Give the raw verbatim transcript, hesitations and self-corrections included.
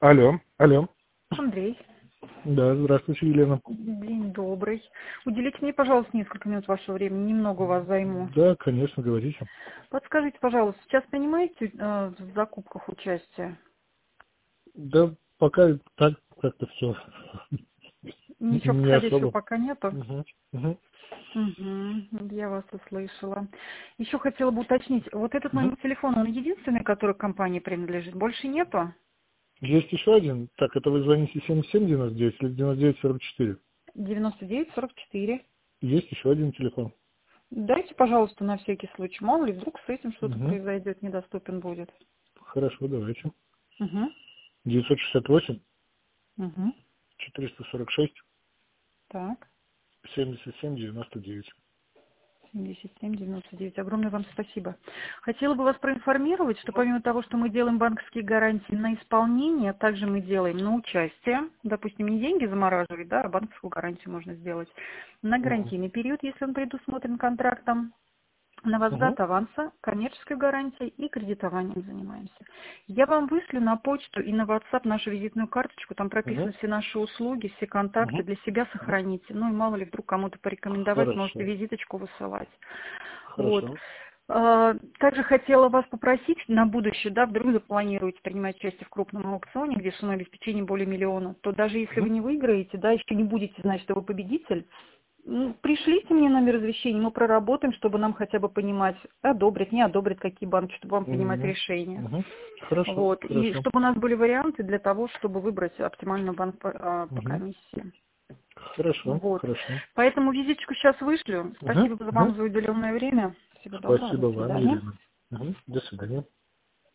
Алло, алло. Андрей. Да, здравствуйте, Елена. День добрый. Уделите мне, пожалуйста, несколько минут вашего времени, немного у вас займу. Да, конечно, говорите. Подскажите, пожалуйста, сейчас принимаете э, в закупках участие? Да, пока так как-то все Ничего не подходящего особо. пока нету? Угу, угу, Угу, я вас услышала. Еще хотела бы уточнить, вот этот угу. номер телефона, он единственный, который компании принадлежит? Больше нету? Есть еще один. Так, это вы звоните семь семь девяносто девять или девяносто девять сорок четыре? девяносто девять сорок четыре. Есть еще один телефон. Дайте, пожалуйста, на всякий случай. Мало ли, вдруг с этим что-то Угу. произойдет, недоступен будет. Хорошо, давайте. Угу, девятьсот шестьдесят восемь угу. четыреста сорок шесть Так. семьдесят семь девяносто девять. семьдесят семь девяносто девять. Огромное вам спасибо. Хотела бы вас проинформировать, что помимо того, что мы делаем банковские гарантии на исполнение, также мы делаем на участие. Допустим, не деньги замораживать, да, а банковскую гарантию можно сделать. На Угу. гарантийный период, если он предусмотрен контрактом. На Угу. возврат аванса, коммерческой гарантией и кредитованием занимаемся. Я вам вышлю на почту и на WhatsApp нашу визитную карточку, там Угу. прописаны все наши услуги, все контакты, Угу. для себя сохраните. Ну и мало ли вдруг кому-то порекомендовать, можете Хорошо. визиточку высылать. Вот. Хорошо. А, Также хотела вас попросить на будущее, да, вдруг вы планируете принимать участие в крупном аукционе, где сумма обеспечения более миллиона, то даже если вы Угу. не выиграете, да, еще не будете знать, что вы победитель, ну, пришлите мне номер извещения, мы проработаем, чтобы нам хотя бы понимать, одобрят, не одобрят, какие банки, чтобы вам принимать Угу. решения. Угу. Хорошо, Вот. И хорошо. чтобы у нас были варианты для того, чтобы выбрать оптимальный банк по, а, по Угу. комиссии. Хорошо, Вот. хорошо. Поэтому визиточку сейчас вышлю. Угу, Спасибо за угу. вам за уделенное время. Всего доброго, до Спасибо вам, свидания. Елена. Угу. До свидания.